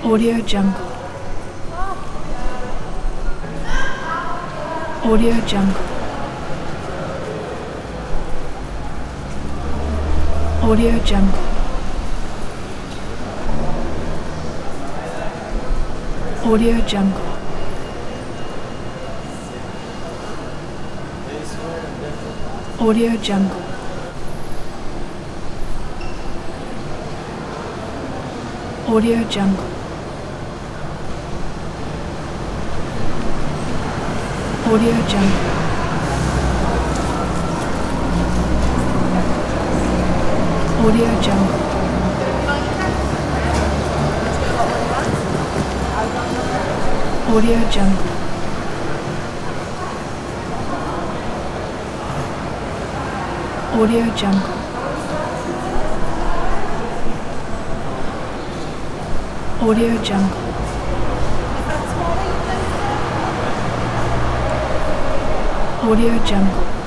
Audio Jungle. Audio Jungle. Audio Jungle. Audio Jungle. Audio Jungle. Audio Jungle. Audio Jungle. Audio Jungle. Audio Jungle. Audio Jungle. Audio Jungle. Audio Jungle.